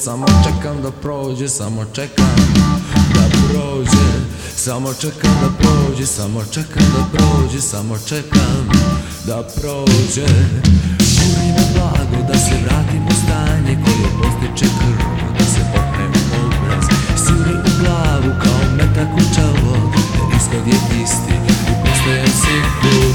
samo čekam da prođe, samo čekam da prođe, samo čekam da prođe, samo čekam da prođe, samo čekam da prođe. Žuri me blago da se vratim u stanje koje postiče krv, da se popnem obraz, siri u glavu kao metak u čelo, jer ishod je isti i postajem siguran.